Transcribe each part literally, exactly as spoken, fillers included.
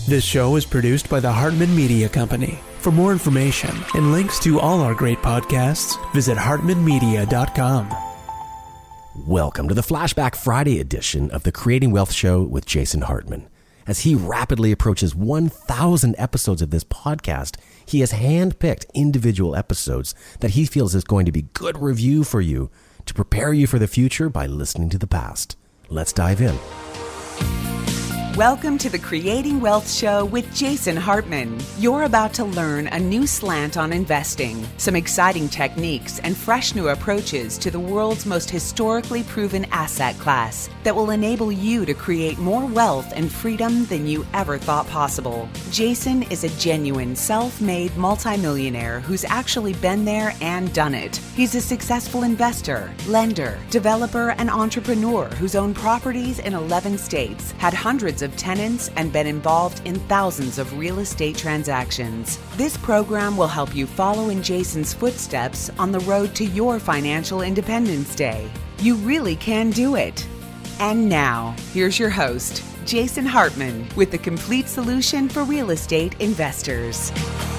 This show is produced by the Hartman Media Company. For more information and links to all our great podcasts, visit hartman media dot com. Welcome to the Flashback Friday edition of the Creating Wealth Show with Jason Hartman. As he rapidly approaches one thousand episodes of this podcast, he has handpicked individual episodes that he feels is going to be good review for you to prepare you for the future by listening to the past. Let's dive in. Welcome to the Creating Wealth Show with Jason Hartman. You're about to learn a new slant on investing, some exciting techniques, and fresh new approaches to the world's most historically proven asset class that will enable you to create more wealth and freedom than you ever thought possible. Jason is a genuine self-made multimillionaire who's actually been there and done it. He's a successful investor, lender, developer, and entrepreneur who's owned properties in eleven states, had hundreds of tenants, and been involved in thousands of real estate transactions. This program will help you follow in Jason's footsteps on the road to your financial independence day. You really can do it. And now, here's your host, Jason Hartman, with the complete solution for real estate investors.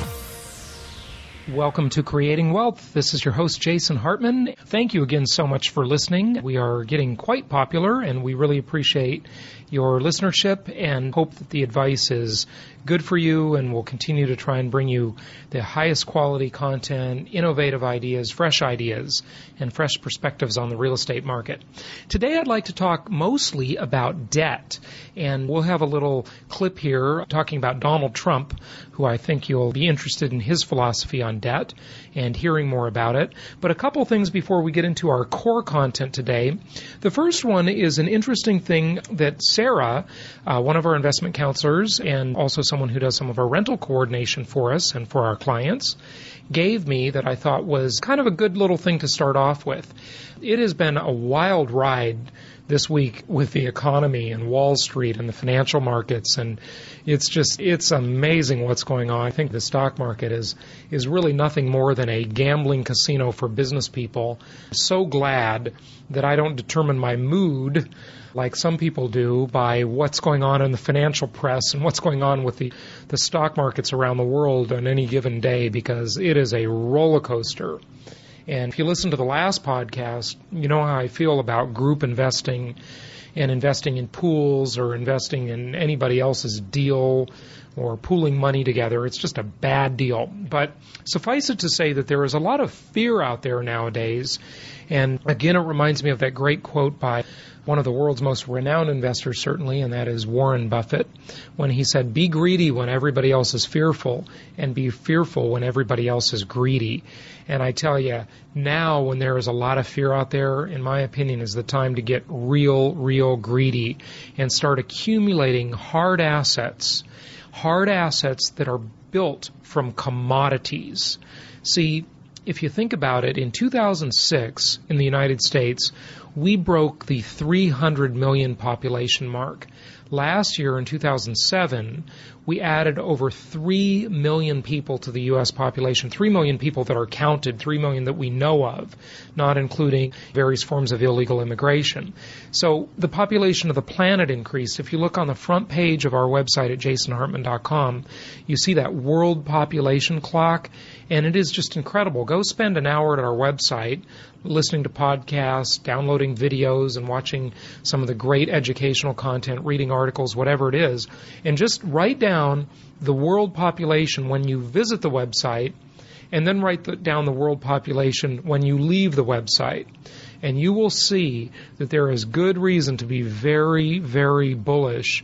Welcome to Creating Wealth. This is your host, Jason Hartman. Thank you again so much for listening. We are getting quite popular, and we really appreciate your listenership and hope that the advice is good for you, and we'll continue to try and bring you the highest quality content, innovative ideas, fresh ideas, and fresh perspectives on the real estate market. Today I'd like to talk mostly about debt, and we'll have a little clip here talking about Donald Trump, who I think you'll be interested in his philosophy on debt and hearing more about it. But a couple things before we get into our core content today. The first one is an interesting thing that Sarah, uh, one of our investment counselors and also someone who does some of our rental coordination for us and for our clients, gave me that I thought was kind of a good little thing to start off with. It has been a wild ride this week with the economy and Wall Street and the financial markets, and it's just, it's amazing what's going on. I think the stock market is is really nothing more than a gambling casino for business people. I'm so glad that I don't determine my mood like some people do by what's going on in the financial press and what's going on with the, the stock markets around the world on any given day, because it is a roller coaster. And if you listen to the last podcast, you know how I feel about group investing and investing in pools or investing in anybody else's deal or pooling money together. It's just a bad deal. But suffice it to say that there is a lot of fear out there nowadays. And again, it reminds me of that great quote by one of the world's most renowned investors, certainly, and that is Warren Buffett, when he said, "Be greedy when everybody else is fearful, and be fearful when everybody else is greedy." And I tell you, now when there is a lot of fear out there, in my opinion, is the time to get real, real greedy and start accumulating hard assets, hard assets that are built from commodities. See, if you think about it, in two thousand six in the United States, we broke the three hundred million population mark. Last year, in two thousand seven, we added over three million people to the U S population, three million people that are counted, three million that we know of, not including various forms of illegal immigration. So the population of the planet increased. If you look on the front page of our website at jason hartman dot com, you see that world population clock, and it is just incredible. Go spend an hour at our website listening to podcasts, downloading videos, and watching some of the great educational content, reading articles, whatever it is, and just write down the world population when you visit the website, and then write the, down the world population when you leave the website. And you will see that there is good reason to be very, very bullish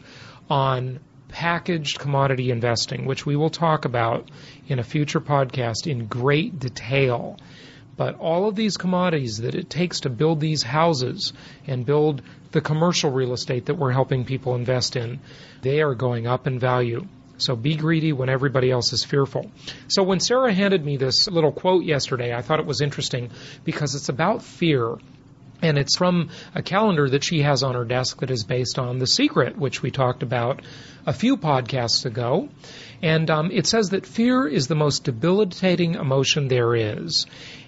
on packaged commodity investing, which we will talk about in a future podcast in great detail. But all of these commodities that it takes to build these houses and build the commercial real estate that we're helping people invest in, they are going up in value. So be greedy when everybody else is fearful. So when Sarah handed me this little quote yesterday, I thought it was interesting because it's about fear. And it's from a calendar that she has on her desk that is based on The Secret, which we talked about a few podcasts ago. And um, it says that fear is the most debilitating emotion there is.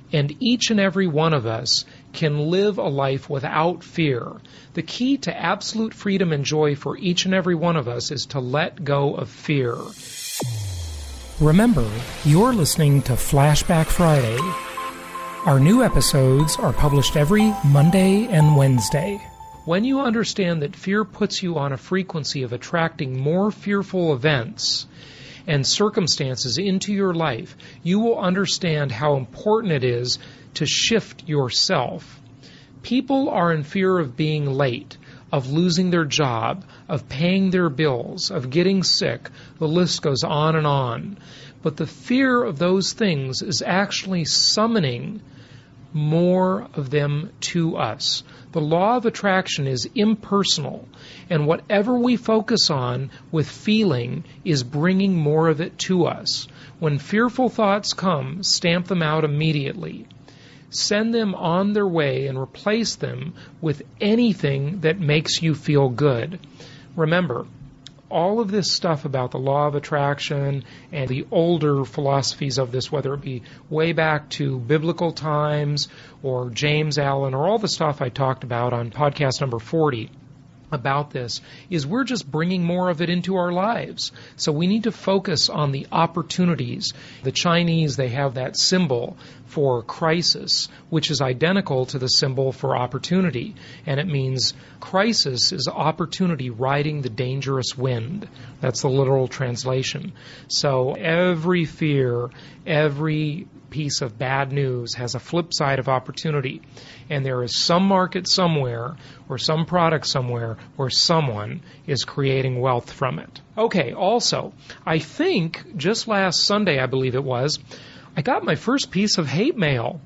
And each and every one of us can live a life without fear. The key to absolute freedom and joy for each and every one of us is to let go of fear. Remember, you're listening to Flashback Friday. Our new episodes are published every Monday and Wednesday. When you understand that fear puts you on a frequency of attracting more fearful events and circumstances into your life, you will understand how important it is to shift yourself. People are in fear of being late, of losing their job, of paying their bills, of getting sick. The list goes on and on. But the fear of those things is actually summoning more of them to us. The law of attraction is impersonal, and whatever we focus on with feeling is bringing more of it to us. When fearful thoughts come, stamp them out immediately. Send them on their way and replace them with anything that makes you feel good. Remember, all of this stuff about the law of attraction and the older philosophies of this, whether it be way back to biblical times or James Allen or all the stuff I talked about on podcast number forty about this, is we're just bringing more of it into our lives. So we need to focus on the opportunities. The Chinese, they have that symbol for crisis, which is identical to the symbol for opportunity. And it means crisis is opportunity riding the dangerous wind. That's the literal translation. So every fear, every piece of bad news has a flip side of opportunity. And there is some market somewhere or some product somewhere where someone is creating wealth from it. Okay, also, I think just last Sunday, I believe it was, I got my first piece of hate mail.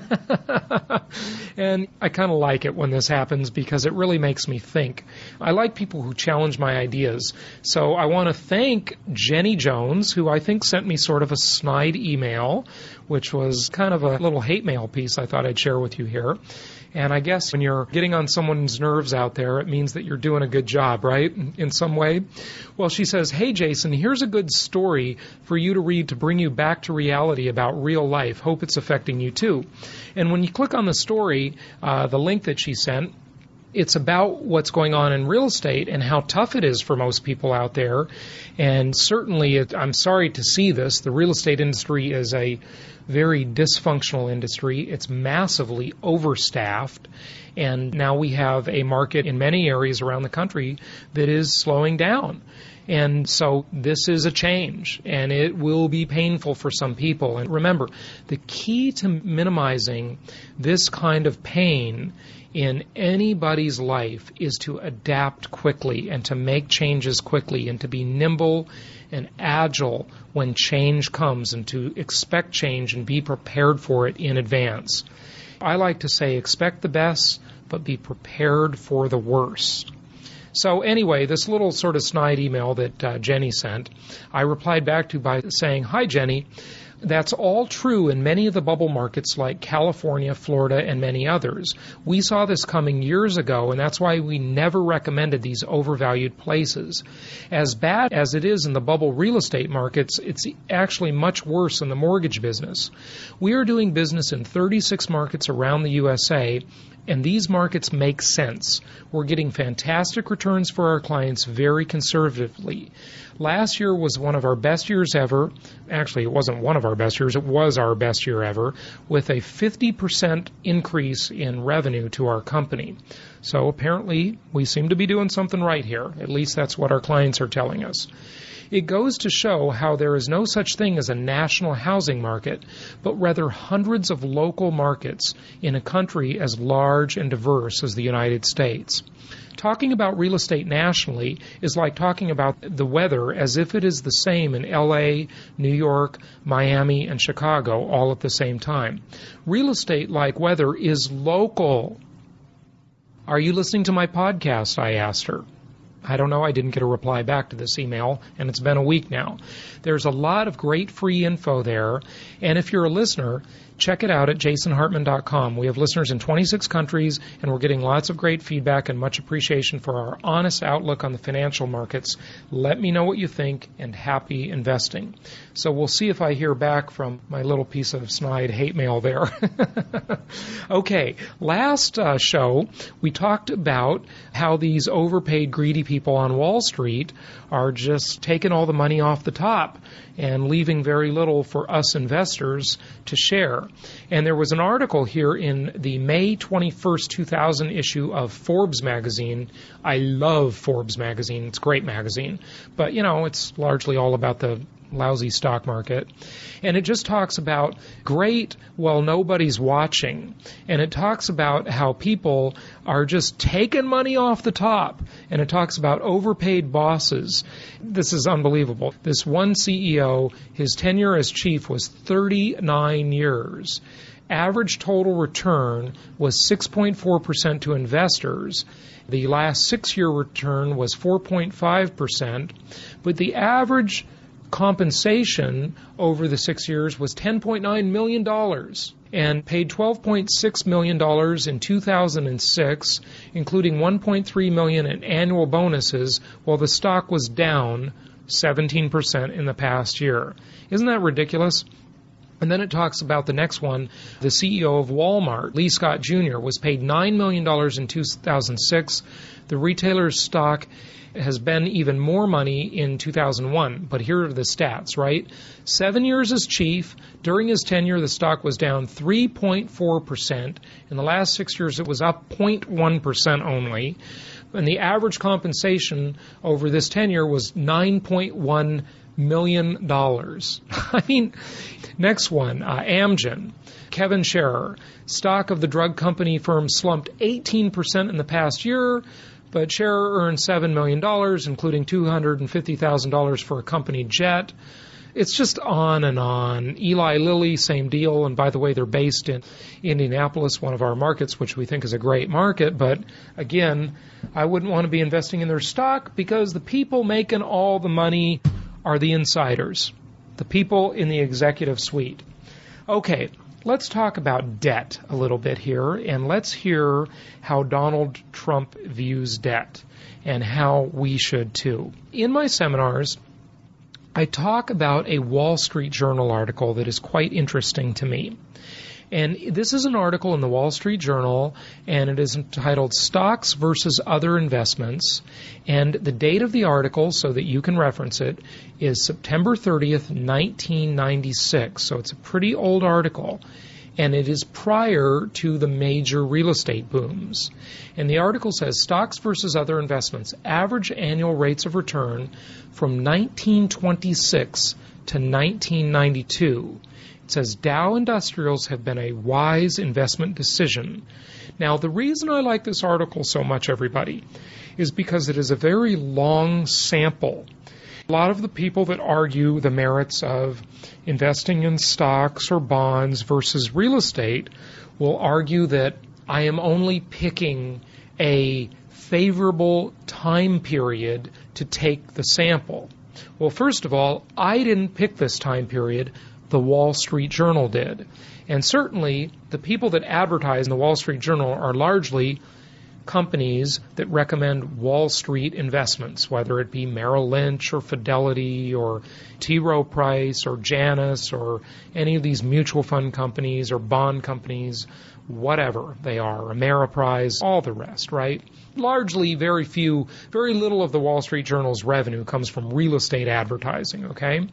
And I kind of like it when this happens because it really makes me think. I like people who challenge my ideas. So I want to thank Jenny Jones, who I think sent me sort of a snide email, which was kind of a little hate mail piece I thought I'd share with you here. And I guess when you're getting on someone's nerves out there, it means that you're doing a good job, right, in some way? Well, she says, "Hey, Jason, here's a good story for you to read to bring you back to reality about real life. Hope it's affecting you, too." And when you click on the story, uh, the link that she sent, it's about what's going on in real estate and how tough it is for most people out there. And certainly, it, I'm sorry to see this. The real estate industry is a very dysfunctional industry. It's massively overstaffed. And now we have a market in many areas around the country that is slowing down. And so this is a change, and it will be painful for some people. And remember, the key to minimizing this kind of pain in anybody's life is to adapt quickly and to make changes quickly and to be nimble and agile when change comes and to expect change and be prepared for it in advance. I like to say expect the best, but be prepared for the worst. So anyway, this little sort of snide email that uh, Jenny sent, I replied back to by saying, "Hi, Jenny. That's all true in many of the bubble markets like California, Florida, and many others. We saw this coming years ago, and that's why we never recommended these overvalued places. As bad as it is in the bubble real estate markets, it's actually much worse in the mortgage business. We are doing business in thirty-six markets around the U S A, and these markets make sense. We're getting fantastic returns for our clients very conservatively. Last year was one of our best years ever. Actually, it wasn't one of our best years. It was our best year ever, with a fifty percent increase in revenue to our company. So apparently, we seem to be doing something right here. At least that's what our clients are telling us. It goes to show how there is no such thing as a national housing market, but rather hundreds of local markets in a country as large and diverse as the United States. Talking about real estate nationally is like talking about the weather as if it is the same in L A, New York, Miami, and Chicago all at the same time. Real estate, like weather, is local. Are you listening to my podcast? I asked her. I don't know. I didn't get a reply back to this email, and it's been a week now. There's a lot of great free info there, and if you're a listener, check it out at jason hartman dot com. We have listeners in twenty-six countries, and we're getting lots of great feedback and much appreciation for our honest outlook on the financial markets. Let me know what you think, and happy investing. So we'll see if I hear back from my little piece of snide hate mail there. Okay, last uh, show, we talked about how these overpaid, greedy people on Wall Street are just taking all the money off the top and leaving very little for us investors to share. And there was an article here in the May twenty-first, two thousand issue of Forbes magazine. I love Forbes magazine. It's a great magazine. But, you know, it's largely all about the lousy stock market. And it just talks about great while nobody's watching. And it talks about how people are just taking money off the top. And it talks about overpaid bosses. This is unbelievable. This one C E O, his tenure as chief was thirty-nine years. Average total return was six point four percent to investors. The last six-year return was four point five percent. But the average compensation over the six years was ten point nine million dollars and paid twelve point six million dollars in two thousand six, including one point three million dollars in annual bonuses, while the stock was down seventeen percent in the past year. Isn't that ridiculous? And then it talks about the next one. The C E O of Walmart, Lee Scott Junior, was paid nine million dollars in two thousand six. The retailer's stock has been even more money in two thousand one. But here are the stats, right? Seven years as chief. During his tenure, the stock was down three point four percent. In the last six years, it was up zero point one percent only. And the average compensation over this tenure was nine point one million dollars. I mean, next one, uh, Amgen. Kevin Scherer. Stock of the drug company firm slumped eighteen percent in the past year, but Scherer earned seven million dollars, including two hundred fifty thousand dollars for a company jet. It's just on and on. Eli Lilly, same deal. And by the way, they're based in Indianapolis, one of our markets, which we think is a great market. But again, I wouldn't want to be investing in their stock because the people making all the money are the insiders, the people in the executive suite. Okay, let's talk about debt a little bit here, and let's hear how Donald Trump views debt and how we should too. In my seminars, I talk about a Wall Street Journal article that is quite interesting to me. And this is an article in the Wall Street Journal, and it is entitled Stocks versus Other Investments. And the date of the article, so that you can reference it, is September thirtieth, nineteen ninety-six. So it's a pretty old article. And it is prior to the major real estate booms. And the article says, Stocks versus Other Investments, average annual rates of return from nineteen twenty-six to nineteen ninety-two. It says Dow Industrials have been a wise investment decision. Now, the reason I like this article so much, everybody, is because it is a very long sample. A lot of the people that argue the merits of investing in stocks or bonds versus real estate will argue that I am only picking a favorable time period to take the sample. Well, first of all, I didn't pick this time period. The Wall Street Journal did. And certainly, the people that advertise in the Wall Street Journal are largely companies that recommend Wall Street investments, whether it be Merrill Lynch or Fidelity or T. Rowe Price or Janus or any of these mutual fund companies or bond companies, whatever they are, Ameriprise, all the rest, right? Largely, very few, very little of the Wall Street Journal's revenue comes from real estate advertising, okay?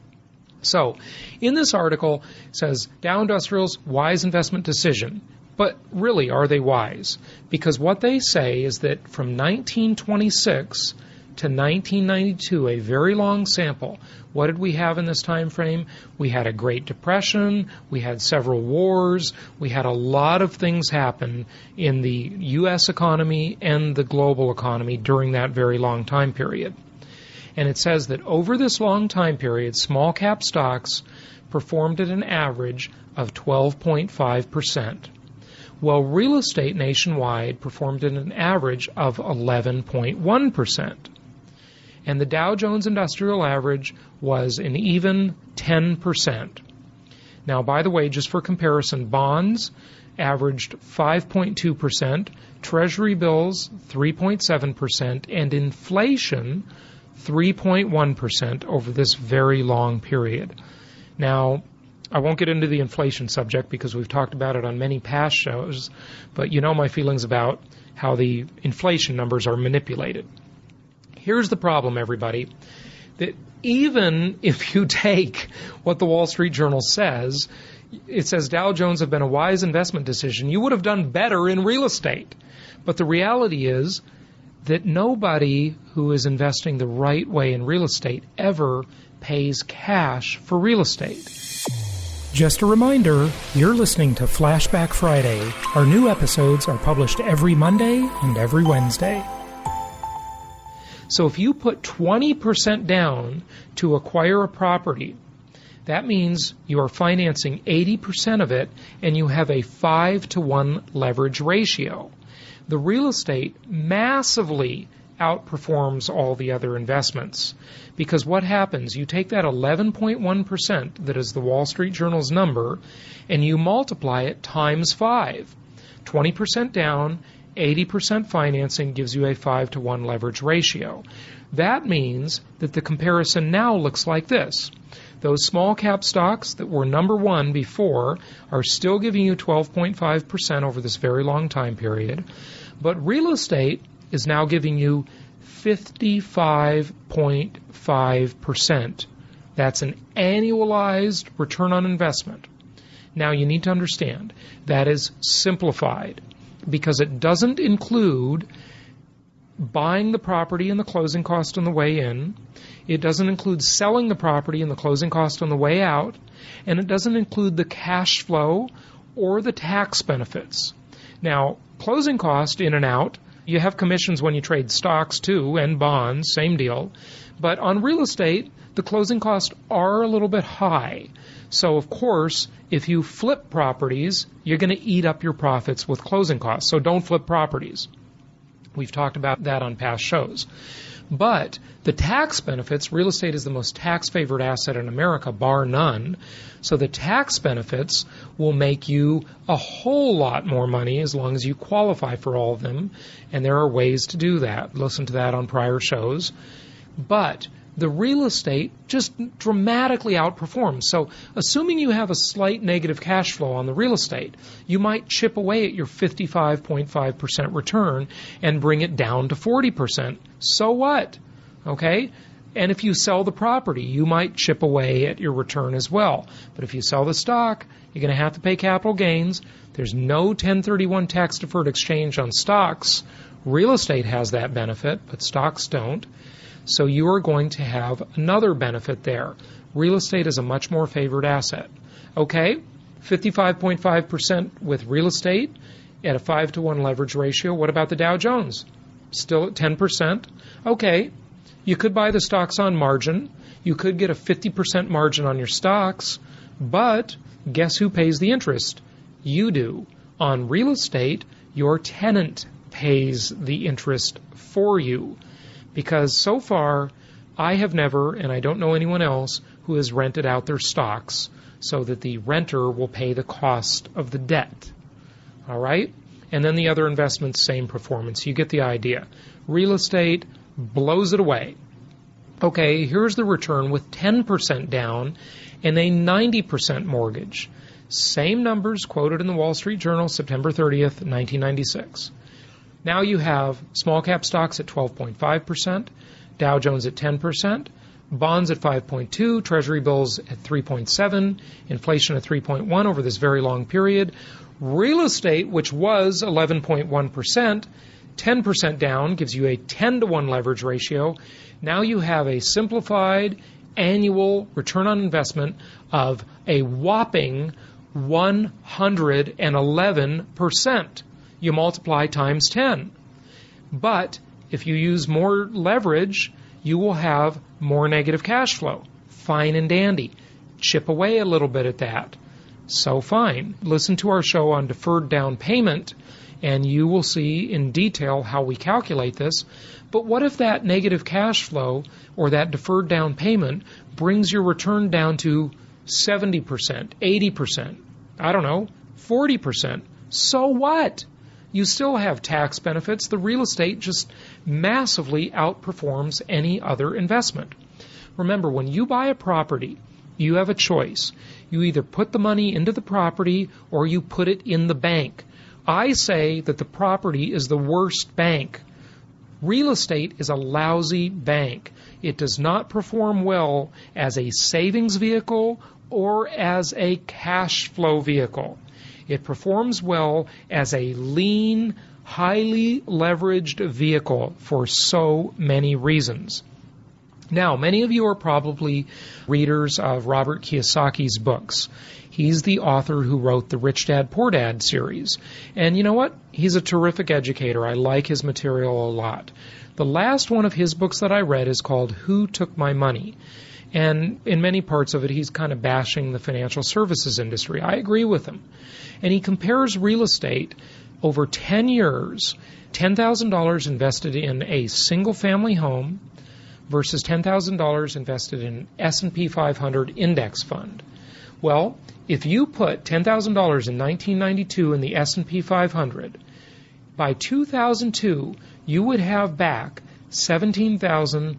So, in this article, it says, Dow Industrials, wise investment decision. But really, are they wise? Because what they say is that from nineteen twenty-six to nineteen ninety-two, a very long sample, what did we have in this time frame? We had a Great Depression, we had several wars, we had a lot of things happen in the U S economy and the global economy during that very long time period. And it says that over this long time period, small cap stocks performed at an average of twelve point five percent, while real estate nationwide performed at an average of eleven point one percent. And the Dow Jones Industrial Average was an even ten percent. Now, by the way, just for comparison, bonds averaged five point two percent, Treasury bills three point seven percent, and inflation three point one percent over this very long period. Now, I won't get into the inflation subject because we've talked about it on many past shows, but you know my feelings about how the inflation numbers are manipulated. Here's the problem, everybody, that even if you take what the Wall Street Journal says, it says Dow Jones have been a wise investment decision, you would have done better in real estate. But the reality is that nobody who is investing the right way in real estate ever pays cash for real estate. Just a reminder, you're listening to Flashback Friday. Our new episodes are published every Monday and every Wednesday. So if you put twenty percent down to acquire a property, that means you are financing eighty percent of it and you have a five to one leverage ratio. The real estate massively outperforms all the other investments. Because what happens, you take that eleven point one percent that is the Wall Street Journal's number and you multiply it times five. twenty percent down, eighty percent financing gives you a five to one leverage ratio. That means that the comparison now looks like this. Those small cap stocks that were number one before are still giving you twelve point five percent over this very long time period. But real estate is now giving you fifty-five point five percent. That's an annualized return on investment. Now you need to understand that is simplified because it doesn't include buying the property and the closing cost on the way in. It doesn't include selling the property and the closing cost on the way out. And it doesn't include the cash flow or the tax benefits. Now, closing cost in and out, you have commissions when you trade stocks too and bonds, same deal. But on real estate, the closing costs are a little bit high. So, of course, if you flip properties, you're going to eat up your profits with closing costs. So don't flip properties. We've talked about that on past shows. But the tax benefits, real estate is the most tax-favored asset in America, bar none. So the tax benefits will make you a whole lot more money as long as you qualify for all of them. And there are ways to do that. Listen to that on prior shows. But the real estate just dramatically outperforms. So assuming you have a slight negative cash flow on the real estate, you might chip away at your fifty-five point five percent return and bring it down to forty percent. So what? Okay? And if you sell the property, you might chip away at your return as well. But if you sell the stock, you're going to have to pay capital gains. There's no ten thirty-one tax-deferred exchange on stocks. Real estate has that benefit, but stocks don't. So you are going to have another benefit there. Real estate is a much more favored asset. Okay, fifty-five point five percent with real estate at a five to one leverage ratio. What about the Dow Jones? Still at ten percent. Okay, you could buy the stocks on margin. You could get a fifty percent margin on your stocks. But guess who pays the interest? You do. On real estate, your tenant pays the interest for you. Because so far, I have never, and I don't know anyone else, who has rented out their stocks so that the renter will pay the cost of the debt. All right? And then the other investments, same performance. You get the idea. Real estate blows it away. Okay, here's the return with ten percent down and a ninety percent mortgage. Same numbers quoted in the Wall Street Journal, September thirtieth, nineteen ninety-six. Now you have small cap stocks at twelve point five percent, Dow Jones at ten percent, bonds at five point two, Treasury bills at three point seven, inflation at three point one over this very long period. Real estate, which was eleven point one percent, ten percent down, gives you a ten to one leverage ratio. Now you have a simplified annual return on investment of a whopping one hundred eleven percent. You multiply times ten. But if you use more leverage, you will have more negative cash flow. Fine and dandy. Chip away a little bit at that. So fine. Listen to our show on deferred down payment, and you will see in detail how we calculate this. But what if that negative cash flow or that deferred down payment brings your return down to seventy percent, eighty percent, I don't know, forty percent. So what? You still have tax benefits. The real estate just massively outperforms any other investment. Remember, when you buy a property, you have a choice. You either put the money into the property or you put it in the bank. I say that the property is the worst bank. Real estate is a lousy bank. It does not perform well as a savings vehicle or as a cash flow vehicle. It performs well as a lean, highly leveraged vehicle for so many reasons. Now, many of you are probably readers of Robert Kiyosaki's books. He's the author who wrote the Rich Dad, Poor Dad series. And you know what? He's a terrific educator. I like his material a lot. The last one of his books that I read is called Who Took My Money? And in many parts of it, he's kind of bashing the financial services industry. I agree with him. And he compares real estate over ten years, ten thousand dollars invested in a single-family home versus ten thousand dollars invested in an S and P five hundred index fund. Well, if you put ten thousand dollars in nineteen ninety-two in the S and P five hundred, by two thousand two, you would have back seventeen thousand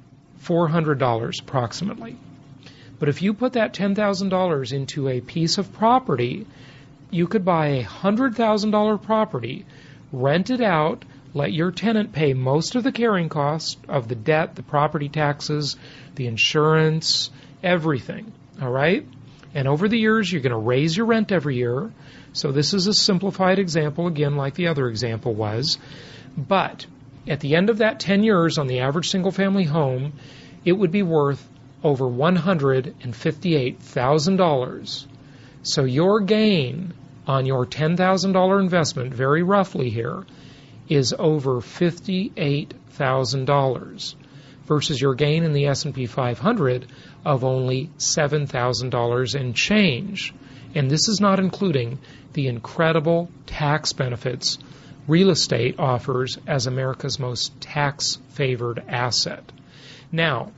four hundred dollars approximately. But if you put that ten thousand dollars into a piece of property, you could buy a one hundred thousand dollars property, rent it out, let your tenant pay most of the carrying costs of the debt, the property taxes, the insurance, everything, all right? And over the years, you're going to raise your rent every year. So this is a simplified example, again, like the other example was. But at the end of that ten years on the average single-family home, it would be worth over one hundred fifty-eight thousand dollars. So your gain on your ten thousand dollars investment, very roughly here, is over fifty-eight thousand dollars versus your gain in the S and P five hundred of only seven thousand dollars and change. And this is not including the incredible tax benefits real estate offers as America's most tax-favored asset. Now,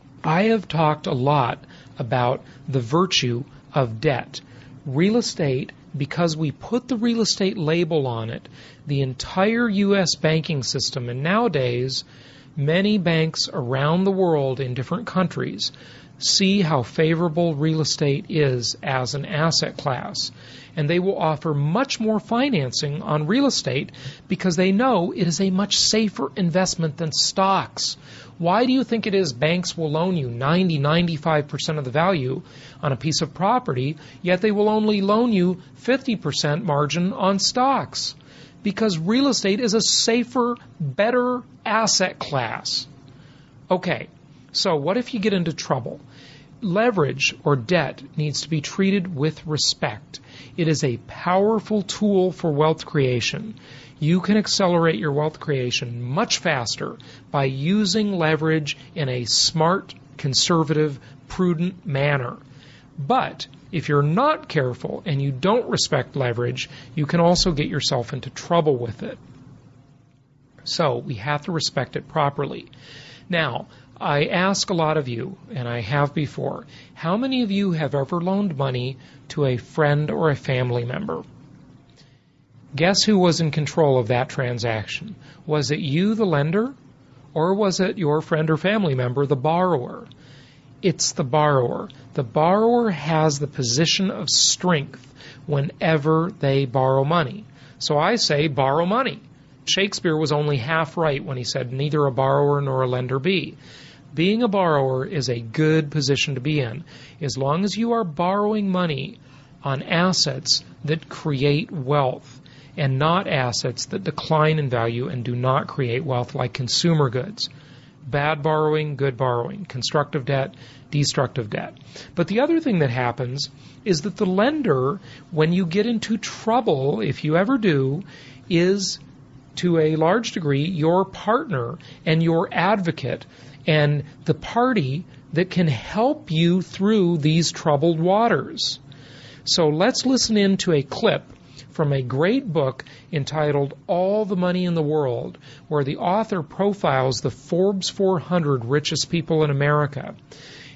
I have talked a lot about the virtue of debt. Real estate, because we put the real estate label on it, the entire U S banking system, and nowadays many banks around the world in different countries see how favorable real estate is as an asset class. And they will offer much more financing on real estate because they know it is a much safer investment than stocks. Why do you think it is banks will loan you ninety, ninety-five percent of the value on a piece of property, yet they will only loan you fifty percent margin on stocks? Because real estate is a safer, better asset class. Okay, so what if you get into trouble? Leverage or debt needs to be treated with respect. It is a powerful tool for wealth creation. You can accelerate your wealth creation much faster by using leverage in a smart, conservative, prudent manner. But if you're not careful and you don't respect leverage, you can also get yourself into trouble with it. So we have to respect it properly. Now, I ask a lot of you, and I have before, how many of you have ever loaned money to a friend or a family member? Guess who was in control of that transaction? Was it you, the lender, or was it your friend or family member, the borrower? It's the borrower. The borrower has the position of strength whenever they borrow money. So I say borrow money. Shakespeare was only half right when he said neither a borrower nor a lender be. Being a borrower is a good position to be in, as long as you are borrowing money on assets that create wealth and not assets that decline in value and do not create wealth, like consumer goods. Bad borrowing, good borrowing, constructive debt, destructive debt. But the other thing that happens is that the lender, when you get into trouble, if you ever do, is to a large degree your partner and your advocate and the party that can help you through these troubled waters. So let's listen in to a clip from a great book entitled All the Money in the World, where the author profiles the Forbes four hundred richest people in America.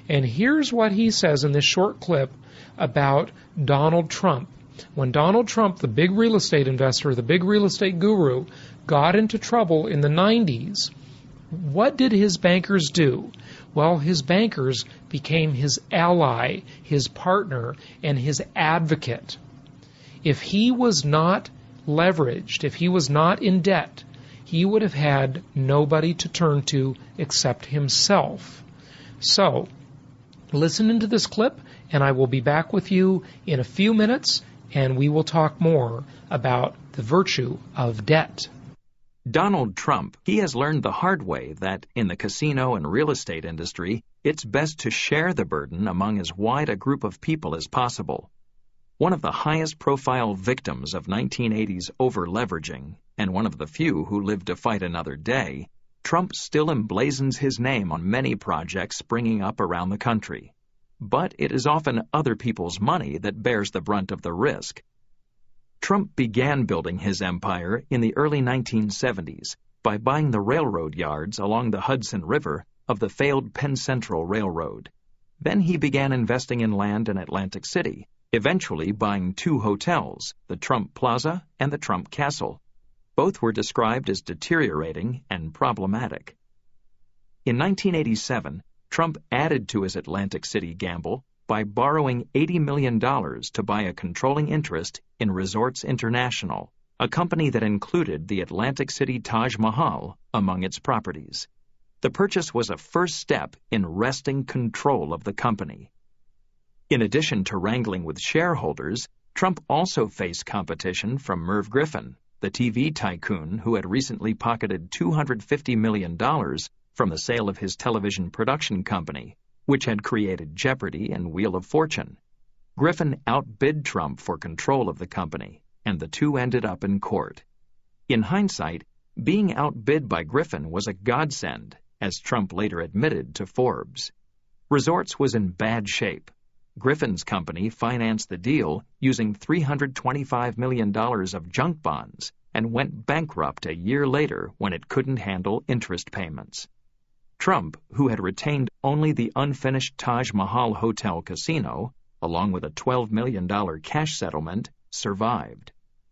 And here's what he says in this short clip about Donald Trump. When Donald Trump, the big real estate investor, the big real estate guru, got into trouble in the nineties, what did his bankers do? Well, his bankers became his ally, his partner, and his advocate. If he was not leveraged, if he was not in debt, he would have had nobody to turn to except himself. So, listen into this clip, and I will be back with you in a few minutes, and we will talk more about the virtue of debt. Donald Trump, he has learned the hard way that in the casino and real estate industry, it's best to share the burden among as wide a group of people as possible. One of the highest profile victims of nineteen eighties over-leveraging, and one of the few who lived to fight another day, Trump still emblazons his name on many projects springing up around the country. But it is often other people's money that bears the brunt of the risk. Trump began building his empire in the early nineteen seventies by buying the railroad yards along the Hudson River of the failed Penn Central Railroad. Then he began investing in land in Atlantic City, eventually buying two hotels, the Trump Plaza and the Trump Castle. Both were described as deteriorating and problematic. In nineteen eighty-seven, Trump added to his Atlantic City gamble by borrowing eighty million dollars to buy a controlling interest in Resorts International, a company that included the Atlantic City Taj Mahal among its properties. The purchase was a first step in wresting control of the company. In addition to wrangling with shareholders, Trump also faced competition from Merv Griffin, the T V tycoon who had recently pocketed two hundred fifty million dollars from the sale of his television production company, which had created Jeopardy and Wheel of Fortune. Griffin outbid Trump for control of the company, and the two ended up in court. In hindsight, being outbid by Griffin was a godsend, as Trump later admitted to Forbes. Resorts was in bad shape. Griffin's company financed the deal using three hundred twenty-five million dollars of junk bonds and went bankrupt a year later when it couldn't handle interest payments. Trump, who had retained only the unfinished Taj Mahal Hotel Casino, along with a twelve million dollars cash settlement, survived.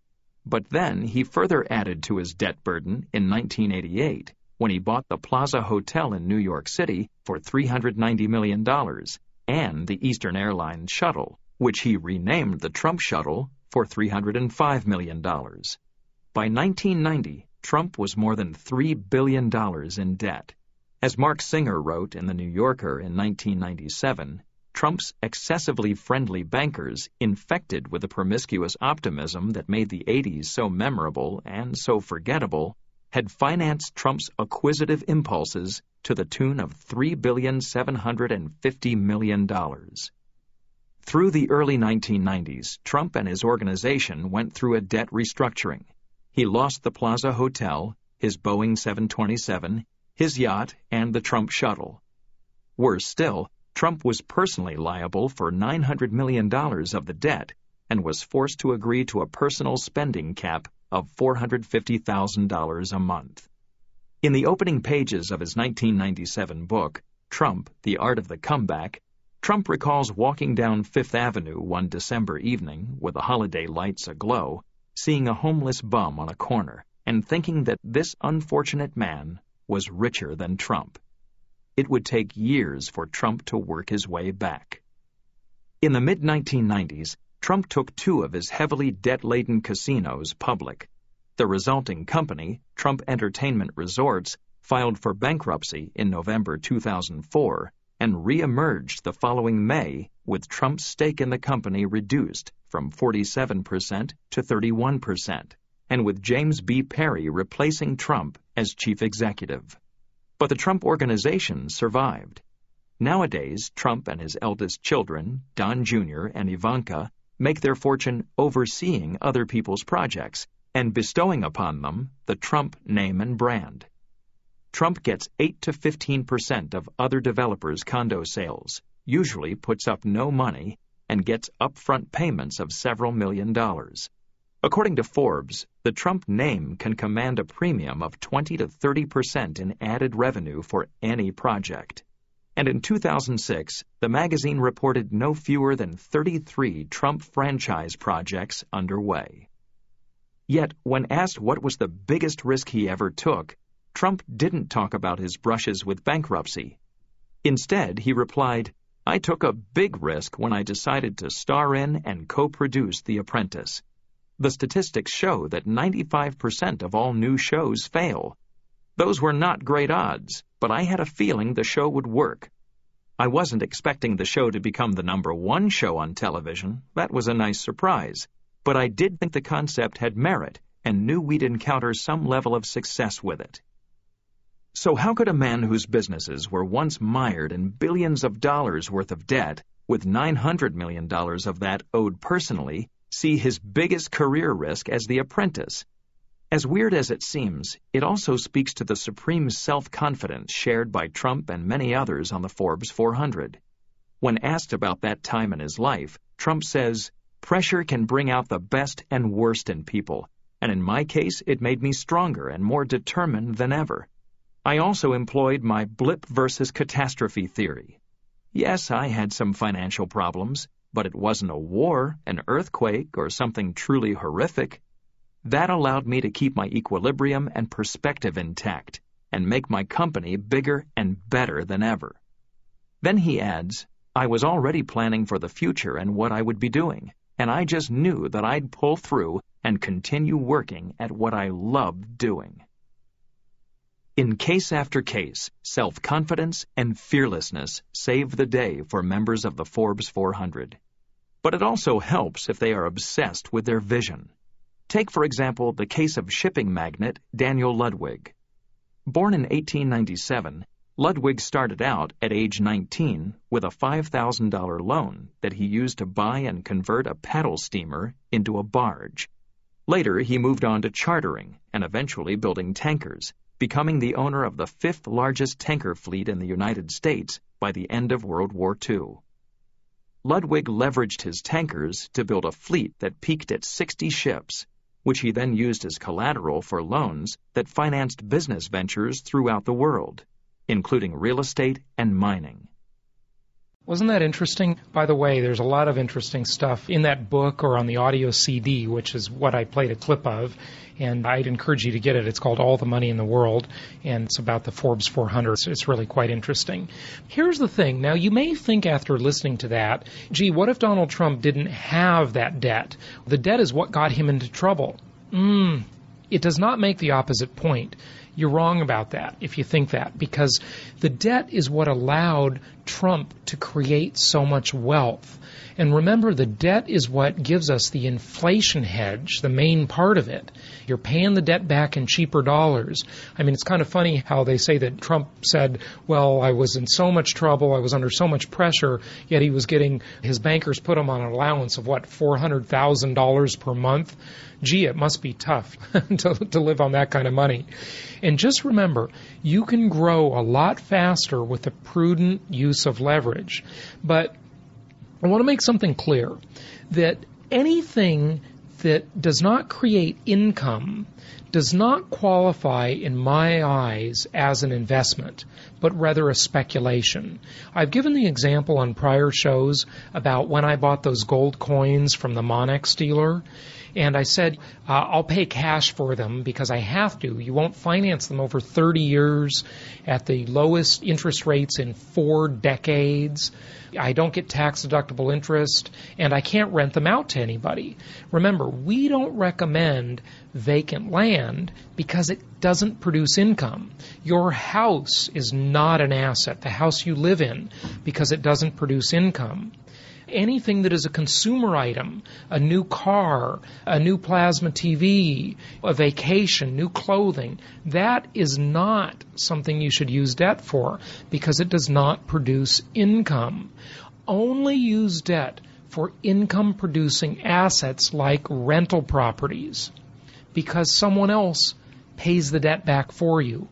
But then he further added to his debt burden in nineteen eighty-eight when he bought the Plaza Hotel in New York City for three hundred ninety million dollars and the Eastern Airlines shuttle, which he renamed the Trump Shuttle, for three hundred five million dollars. By nineteen ninety, Trump was more than three billion dollars in debt. As Mark Singer wrote in The New Yorker in nineteen ninety-seven, Trump's excessively friendly bankers, infected with the promiscuous optimism that made the eighties so memorable and so forgettable, had financed Trump's acquisitive impulses to the tune of three billion seven hundred fifty million dollars. Through the early nineteen nineties, Trump and his organization went through a debt restructuring. He lost the Plaza Hotel, his Boeing seven twenty-seven, his yacht, and the Trump Shuttle. Worse still, Trump was personally liable for nine hundred million dollars of the debt and was forced to agree to a personal spending cap of four hundred fifty thousand dollars a month. In the opening pages of his nineteen ninety-seven book, Trump, The Art of the Comeback, Trump recalls walking down Fifth Avenue one December evening with the holiday lights aglow, seeing a homeless bum on a corner, and thinking that this unfortunate man was richer than Trump. It would take years for Trump to work his way back. In the mid nineteen nineties, Trump took two of his heavily debt-laden casinos public. The resulting company, Trump Entertainment Resorts, filed for bankruptcy in November two thousand four and re-emerged the following May with Trump's stake in the company reduced from forty-seven percent to thirty-one percent, and with James B. Perry replacing Trump as chief executive. But the Trump Organization survived. Nowadays, Trump and his eldest children, Don Junior and Ivanka, make their fortune overseeing other people's projects and bestowing upon them the Trump name and brand. Trump gets eight to fifteen percent of other developers' condo sales, usually puts up no money, and gets upfront payments of several million dollars. According to Forbes, the Trump name can command a premium of twenty to thirty percent in added revenue for any project. and in two thousand six, the magazine reported no fewer than thirty-three Trump franchise projects underway. Yet, when asked what was the biggest risk he ever took, Trump didn't talk about his brushes with bankruptcy. Instead, he replied, "I took a big risk when I decided to star in and co-produce The Apprentice. The statistics show that ninety-five percent of all new shows fail. Those were not great odds, but I had a feeling the show would work. I wasn't expecting the show to become the number one show on television. That was a nice surprise. But I did think the concept had merit and knew we'd encounter some level of success with it." So how could a man whose businesses were once mired in billions of dollars worth of debt, with nine hundred million dollars of that owed personally, see his biggest career risk as The Apprentice? As weird as it seems, it also speaks to the supreme self-confidence shared by Trump and many others on the Forbes four hundred. When asked about that time in his life, Trump says, "Pressure can bring out the best and worst in people, and in my case, it made me stronger and more determined than ever. I also employed my blip versus catastrophe theory. Yes, I had some financial problems, but it wasn't a war, an earthquake, or something truly horrific. That allowed me to keep my equilibrium and perspective intact and make my company bigger and better than ever." Then he adds, "I was already planning for the future and what I would be doing, and I just knew that I'd pull through and continue working at what I loved doing." In case after case, self-confidence and fearlessness save the day for members of the Forbes four hundred. But it also helps if they are obsessed with their vision. Take, for example, the case of shipping magnate Daniel Ludwig. Born in eighteen ninety-seven, Ludwig started out at age nineteen with a five thousand dollars loan that he used to buy and convert a paddle steamer into a barge. Later, he moved on to chartering and eventually building tankers, becoming the owner of the fifth largest tanker fleet in the United States by the end of World War Two. Ludwig leveraged his tankers to build a fleet that peaked at sixty ships, which he then used as collateral for loans that financed business ventures throughout the world, including real estate and mining. Wasn't that interesting? By the way, there's a lot of interesting stuff in that book or on the audio C D, which is what I played a clip of, and I'd encourage you to get it. It's called All the Money in the World, and it's about the Forbes four hundred. So it's really quite interesting. Here's the thing. Now, you may think after listening to that, gee, what if Donald Trump didn't have that debt? The debt is what got him into trouble. Mm, it does not make the opposite point. You're wrong about that if you think that, because the debt is what allowed Trump to create so much wealth. And remember, the debt is what gives us the inflation hedge, the main part of it. You're paying the debt back in cheaper dollars. I mean, it's kind of funny how they say that Trump said, well, I was in so much trouble, I was under so much pressure, yet he was getting, his bankers put him on an allowance of, what, four hundred thousand dollars per month? Gee, it must be tough to, to live on that kind of money. And just remember, you can grow a lot faster with a prudent use of leverage. But I want to make something clear, that anything that does not create income does not qualify in my eyes as an investment, but rather a speculation. I've given the example on prior shows about when I bought those gold coins from the Monex dealer. And I said, uh, I'll pay cash for them because I have to. You won't finance them over thirty years at the lowest interest rates in four decades. I don't get tax-deductible interest, and I can't rent them out to anybody. Remember, we don't recommend vacant land because it doesn't produce income. Your house is not an asset, the house you live in, because it doesn't produce income. Anything that is a consumer item, a new car, a new plasma T V, a vacation, new clothing, that is not something you should use debt for because it does not produce income. Only use debt for income-producing assets like rental properties because someone else pays the debt back for you.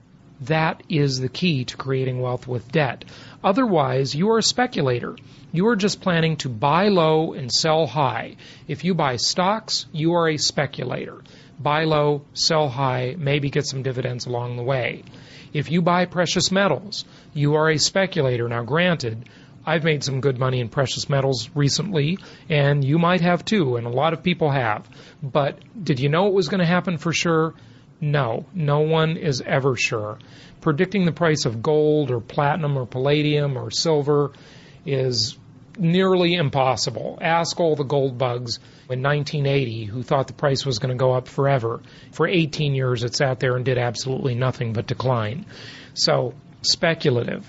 That is the key to creating wealth with debt. Otherwise, you are a speculator. You are just planning to buy low and sell high. If you buy stocks, you are a speculator. buy low, sell high, maybe get some dividends along the way. If you buy precious metals, you are a speculator. Now, granted, I've made some good money in precious metals recently, and you might have too, and a lot of people have. But did you know it was going to happen for sure? No, no one is ever sure. Predicting the price of gold or platinum or palladium or silver is nearly impossible. Ask all the gold bugs in nineteen eighty who thought the price was going to go up forever. For eighteen years it sat there and did absolutely nothing but decline. So, speculative.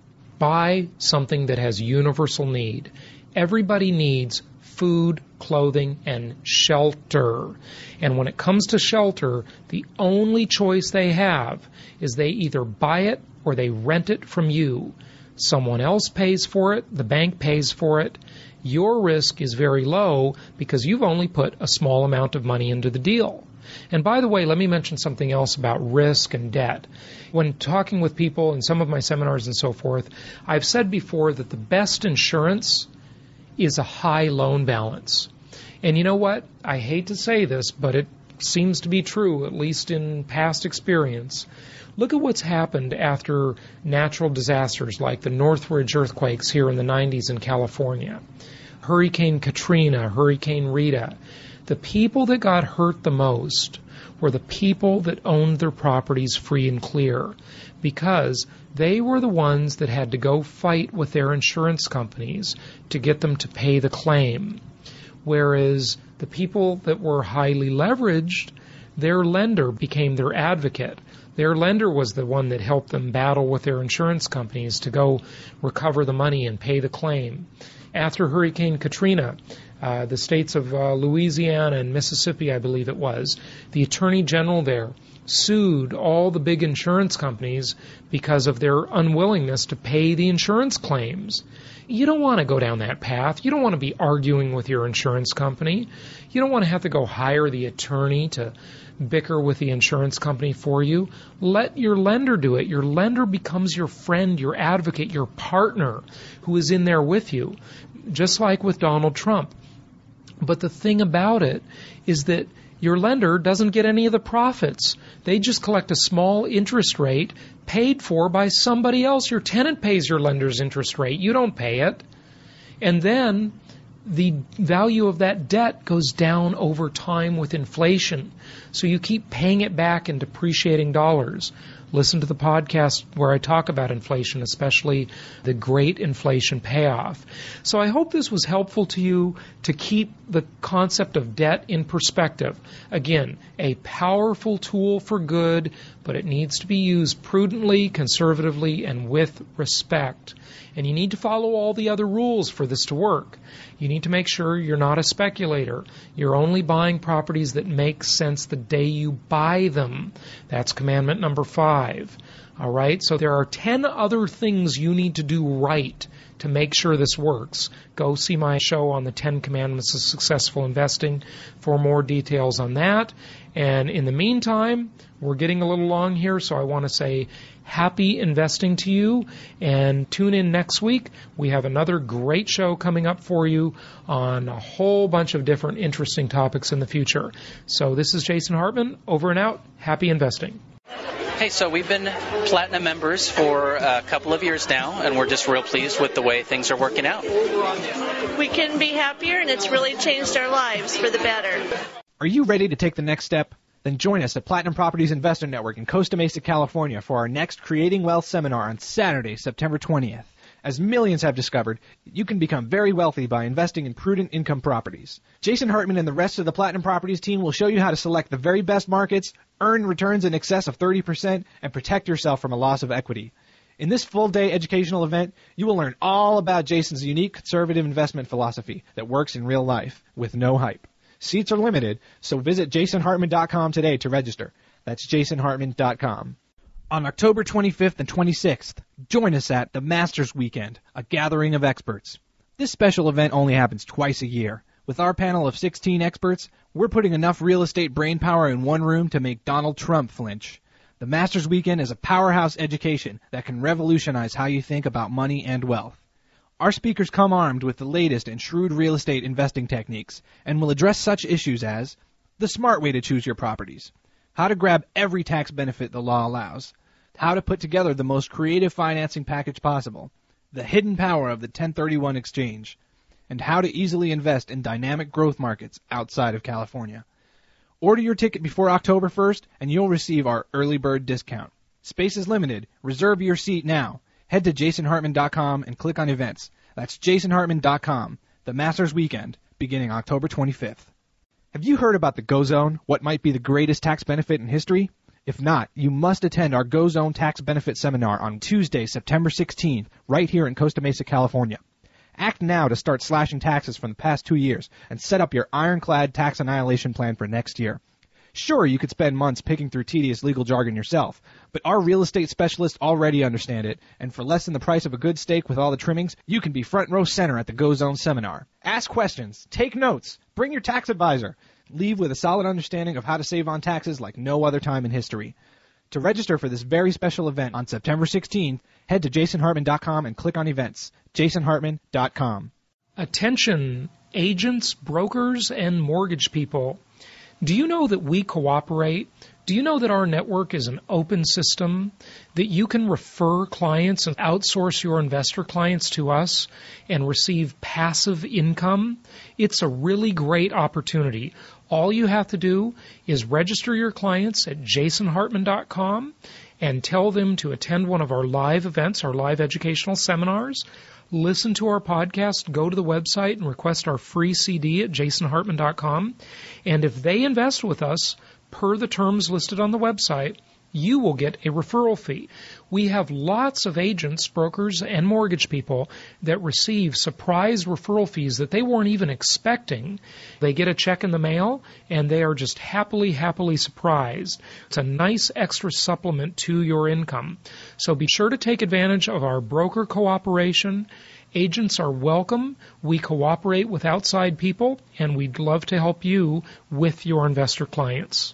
Buy something that has universal need. Everybody needs food, clothing, and shelter. And when it comes to shelter, the only choice they have is they either buy it or they rent it from you. Someone else pays for it, the bank pays for it. Your risk is very low because you've only put a small amount of money into the deal. And by the way, let me mention something else about risk and debt. When talking with people in some of my seminars and so forth, I've said before that the best insurance is a high loan balance. And you know what? I hate to say this, but it seems to be true, at least in past experience. Look at what's happened after natural disasters like the Northridge earthquakes here in the nineties in California, Hurricane Katrina, Hurricane Rita. The people that got hurt the most were the people that owned their properties free and clear, because they were the ones that had to go fight with their insurance companies to get them to pay the claim. Whereas the people that were highly leveraged, their lender became their advocate. Their lender was the one that helped them battle with their insurance companies to go recover the money and pay the claim. After Hurricane Katrina, uh, the states of uh, Louisiana and Mississippi, I believe it was, the Attorney General there sued all the big insurance companies because of their unwillingness to pay the insurance claims. You don't want to go down that path. You don't want to be arguing with your insurance company. You don't want to have to go hire the attorney to bicker with the insurance company for you. Let your lender do it. Your lender becomes your friend, your advocate, your partner who is in there with you, just like with Donald Trump. But the thing about it is that your lender doesn't get any of the profits. They just collect a small interest rate paid for by somebody else. Your tenant pays your lender's interest rate. You don't pay it. And then the value of that debt goes down over time with inflation. So you keep paying it back in depreciating dollars. Listen to the podcast where I talk about inflation, especially the great inflation payoff. So I hope this was helpful to you to keep the concept of debt in perspective. Again, a powerful tool for good, but it needs to be used prudently, conservatively, and with respect. And you need to follow all the other rules for this to work. You need to make sure you're not a speculator. You're only buying properties that make sense the day you buy them. That's commandment number five. All right? So there are ten other things you need to do right to make sure this works. Go see my show on the Ten Commandments of Successful Investing for more details on that. And in the meantime, we're getting a little long here, so I want to say happy investing to you, and tune in next week. We have another great show coming up for you on a whole bunch of different interesting topics in the future. So this is Jason Hartman, over and out. Happy investing. Hey, so we've been Platinum members for a couple of years now, and we're just real pleased with the way things are working out. We couldn't be happier, and it's really changed our lives for the better. Are you ready to take the next step? Then join us at Platinum Properties Investor Network in Costa Mesa, California for our next Creating Wealth seminar on Saturday, September twentieth. As millions have discovered, you can become very wealthy by investing in prudent income properties. Jason Hartman and the rest of the Platinum Properties team will show you how to select the very best markets, earn returns in excess of thirty percent, and protect yourself from a loss of equity. In this full-day educational event, you will learn all about Jason's unique conservative investment philosophy that works in real life with no hype. Seats are limited, so visit jason hartman dot com today to register. That's jason hartman dot com. On October twenty-fifth and twenty-sixth, join us at the Masters Weekend, a gathering of experts. This special event only happens twice a year. With our panel of sixteen experts, we're putting enough real estate brainpower in one room to make Donald Trump flinch. The Masters Weekend is a powerhouse education that can revolutionize how you think about money and wealth. Our speakers come armed with the latest in shrewd real estate investing techniques and will address such issues as the smart way to choose your properties, how to grab every tax benefit the law allows, how to put together the most creative financing package possible, the hidden power of the ten thirty-one exchange, and how to easily invest in dynamic growth markets outside of California. Order your ticket before October first, and you'll receive our early bird discount. Space is limited. Reserve your seat now. Head to jason hartman dot com and click on events. That's jason hartman dot com. The Masters Weekend, beginning October twenty-fifth. Have you heard about the Go Zone, what might be the greatest tax benefit in history? If not, you must attend our Go Zone Tax Benefit Seminar on Tuesday, September sixteenth, right here in Costa Mesa, California. Act now to start slashing taxes from the past two years and set up your ironclad tax annihilation plan for next year. Sure, you could spend months picking through tedious legal jargon yourself, but our real estate specialists already understand it, and for less than the price of a good steak with all the trimmings, you can be front row center at the Go Zone Seminar. Ask questions, take notes, bring your tax advisor, leave with a solid understanding of how to save on taxes like no other time in history. To register for this very special event on September sixteenth, head to jason hartman dot com and click on events. jason hartman dot com. Attention, agents, brokers, and mortgage people. Do you know that we cooperate? Do you know that our network is an open system, that you can refer clients and outsource your investor clients to us and receive passive income? It's a really great opportunity. All you have to do is register your clients at jason hartman dot com and tell them to attend one of our live events, our live educational seminars. Listen to our podcast, go to the website and request our free C D at jason hartman dot com. And if they invest with us, per the terms listed on the website, you will get a referral fee. We have lots of agents, brokers, and mortgage people that receive surprise referral fees that they weren't even expecting. They get a check in the mail, and they are just happily, happily surprised. It's a nice extra supplement to your income. So be sure to take advantage of our broker cooperation. Agents are welcome. We cooperate with outside people, and we'd love to help you with your investor clients.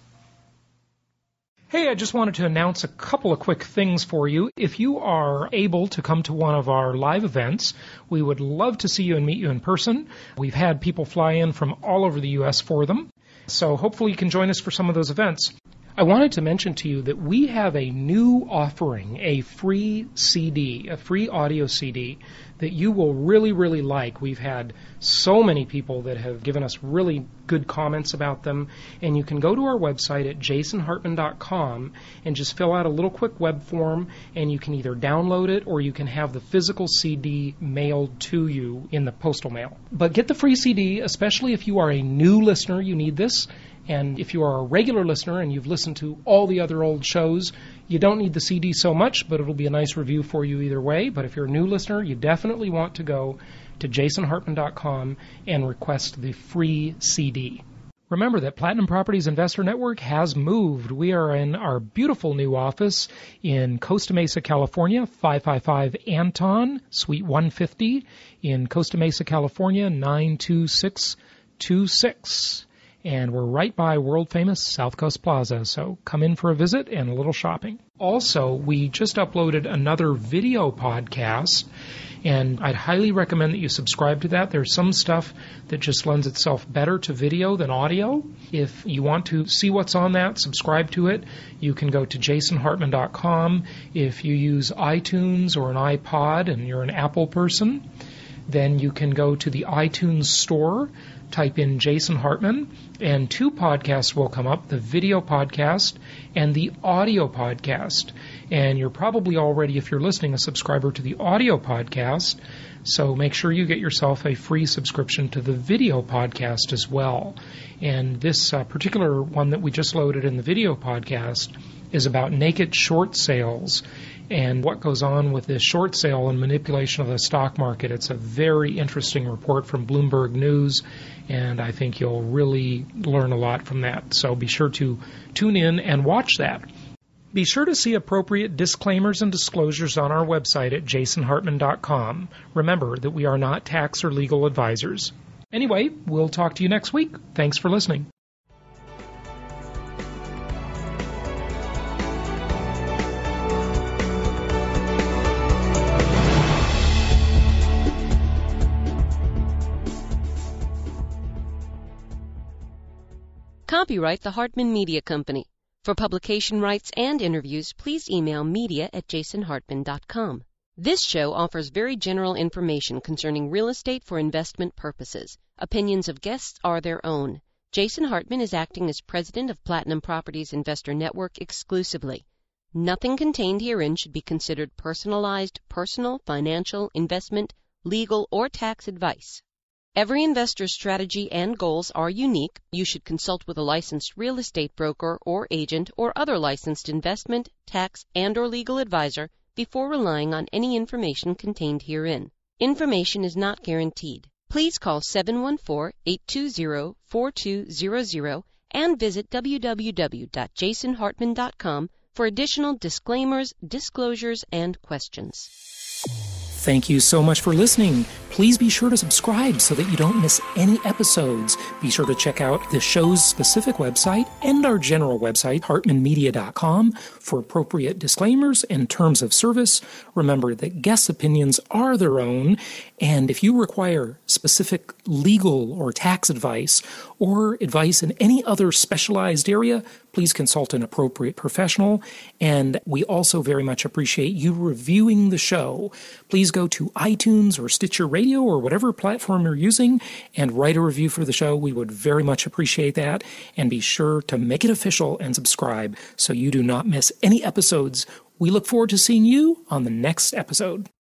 Hey, I just wanted to announce a couple of quick things for you. If you are able to come to one of our live events, we would love to see you and meet you in person. We've had people fly in from all over the U S for them, so hopefully you can join us for some of those events. I wanted to mention to you that we have a new offering, a free C D, a free audio C D that you will really, really like. We've had so many people that have given us really good comments about them, and you can go to our website at jason hartman dot com and just fill out a little quick web form, and you can either download it or you can have the physical C D mailed to you in the postal mail. But get the free C D, especially if you are a new listener, you need this. And if you are a regular listener and you've listened to all the other old shows, you don't need the C D so much, but it'll be a nice review for you either way. But if you're a new listener, you definitely want to go to jason hartman dot com and request the free C D. Remember that Platinum Properties Investor Network has moved. We are in our beautiful new office in Costa Mesa, California, five five five Anton, Suite one fifty, in Costa Mesa, California, nine two six two six. And we're right by world-famous South Coast Plaza, so come in for a visit and a little shopping. Also, we just uploaded another video podcast, and I'd highly recommend that you subscribe to that. There's some stuff that just lends itself better to video than audio. If you want to see what's on that, subscribe to it. You can go to jason hartman dot com. If you use iTunes or an iPod and you're an Apple person, then you can go to the iTunes store, type in Jason Hartman, and two podcasts will come up, the video podcast and the audio podcast. And you're probably already, if you're listening, a subscriber to the audio podcast, so make sure you get yourself a free subscription to the video podcast as well. And this uh, particular one that we just loaded in the video podcast is about naked short sales and what goes on with this short sale and manipulation of the stock market. It's a very interesting report from Bloomberg News, and I think you'll really learn a lot from that. So be sure to tune in and watch that. Be sure to see appropriate disclaimers and disclosures on our website at jason hartman dot com. Remember that we are not tax or legal advisors. Anyway, we'll talk to you next week. Thanks for listening. Copyright the Hartman Media Company. For publication rights and interviews, please email media at jason hartman dot com. This show offers very general information concerning real estate for investment purposes. Opinions of guests are their own. Jason Hartman is acting as president of Platinum Properties Investor Network exclusively. Nothing contained herein should be considered personalized, personal, financial, investment, legal, or tax advice. Every investor's strategy and goals are unique. You should consult with a licensed real estate broker or agent or other licensed investment, tax, and or legal advisor before relying on any information contained herein. Information is not guaranteed. Please call seven one four, eight two zero, four two zero zero and visit w w w dot jason hartman dot com for additional disclaimers, disclosures, and questions. Thank you so much for listening. Please be sure to subscribe so that you don't miss any episodes. Be sure to check out the show's specific website and our general website, hartman media dot com, for appropriate disclaimers and terms of service. Remember that guests' opinions are their own, and if you require specific legal or tax advice or advice in any other specialized area, please consult an appropriate professional. And we also very much appreciate you reviewing the show. Please go to iTunes or Stitcher Radio or whatever platform you're using and write a review for the show. We would very much appreciate that. And be sure to make it official and subscribe so you do not miss any episodes. We look forward to seeing you on the next episode.